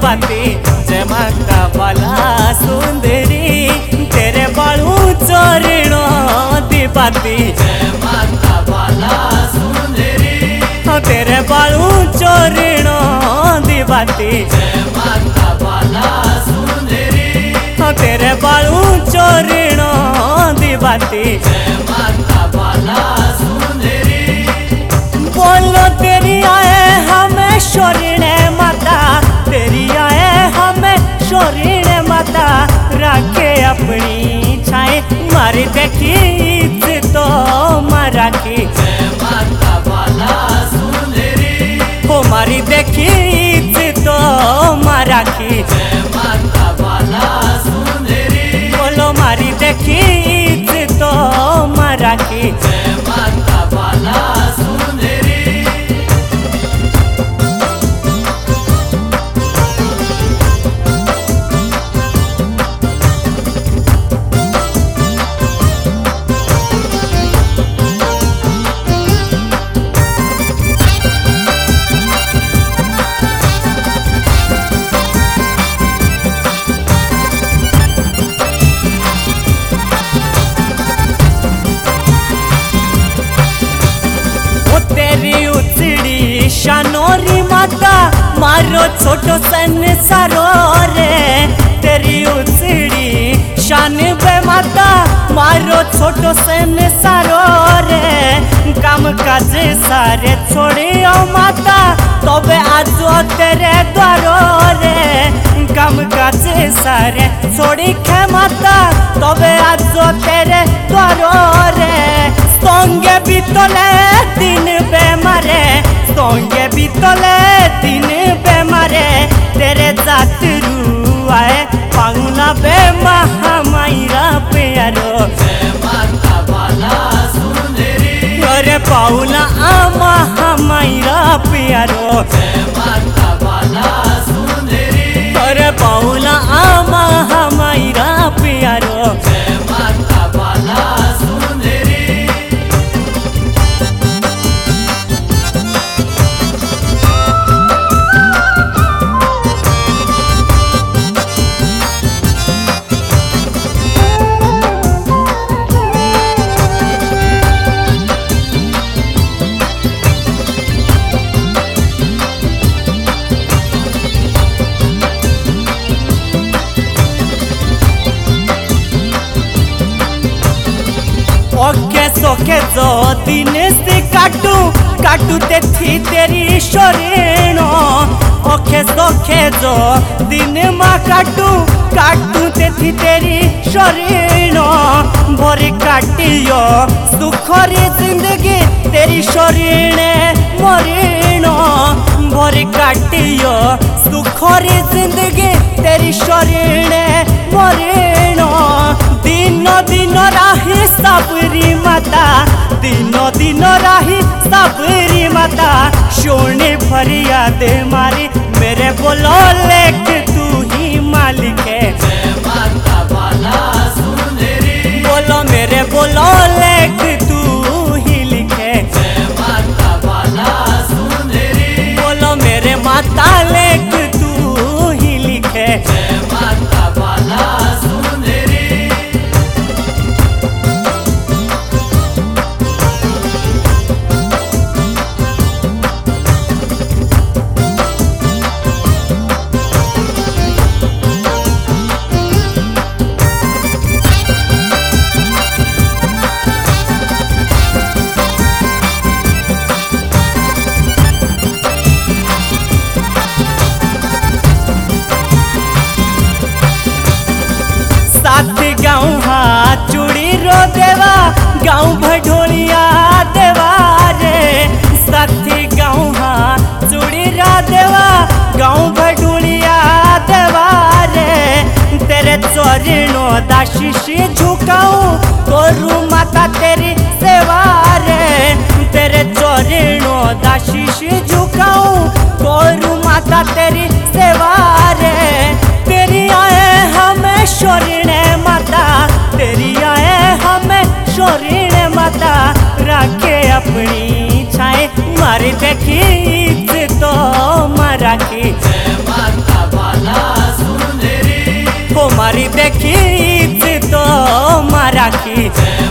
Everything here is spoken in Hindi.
दिवाती जय माता बाला सुंदरी तेरे बालू चरणों दिवाती जय माता बाला सुंदरी तेरे बालू चरणों दिवाती जय माता बाला सुंदरी तेरे बालू चरणों दिवाती जय माता बाला सुंदरी बोलो तेरी आए हमें शोरीणे माता तेरी आए हमें शोरीणे माता राखे अपनी छाए मारी देखी तो मारा की जय माता बाला सुंदरी हो मारी देखी तो मारा की जय माता बाला सुंदरी बोलो मारी देखी तो मारा की जय माता बाला सुंदरी तेरी उचड़ी शानोरी माता मारो छोटो संसारो रे तेरी उचड़ी शान बे माता मारो छोटो संसारो रे काम काज सारे छोड़ियो माता तबे आजो तेरे द्वारो रे काम काज सारे छोड़ी खे माता तबे आजो तेरे द्वारो रे संगे बीतले दिन बेमारे संगे बीतले दिन बेमारे तेरे जातरू आए पाऊना बे महामाईरा प्यारो जय माता बाला सुंदरी अरे पाऊना आ महामाईरा प्यारो जय माता बाला सुंदरी अरे पाऊना आ महामाईरा प्यारो जय माता बाला सुंदरी ओके सोके जो दिन से काटू काटू ते थी तेरी शरीनो ओके सोके जो दिन मा काटू काटू ते थी तेरी शरीनो भोरी काटियो सुखरी जिंदगी तेरी शरीने मरीनो भोरी काटियो सुखरी जिंदगी तेरी शरीने मरीनो दिनो दिनो राही सबरी माता दिनो दिनो राही सबरी माता शोने फरियाद मारी मेरे बोलो लेख तू ही मालिक है जय माता बाला सुंदरी बोलो मेरे बोलो लेख तू ही लिखे जय माता बाला सुंदरी बोलो मेरे माता लेख तू ही लिखे जय माता बाला सुंदरी गाँव हाथ चूड़ी रो देवा गाँव भडोलिया देवा रे साथी गाँव हाथ चूड़ी रा देवा गाँव भडोलिया देवा रे तेरे चरणों दाशीश झुकाऊं करूं माता तेरी सेवा रे तेरे चरणों दाशीश झुकाऊं करूं माता तेरी सेवा रे तेरी आए हमें शोरीणे माता तेरी आए हमें शोरीणे माता राखे अपनी छाए मारी देखी तो मारा की जय माता बाला माई।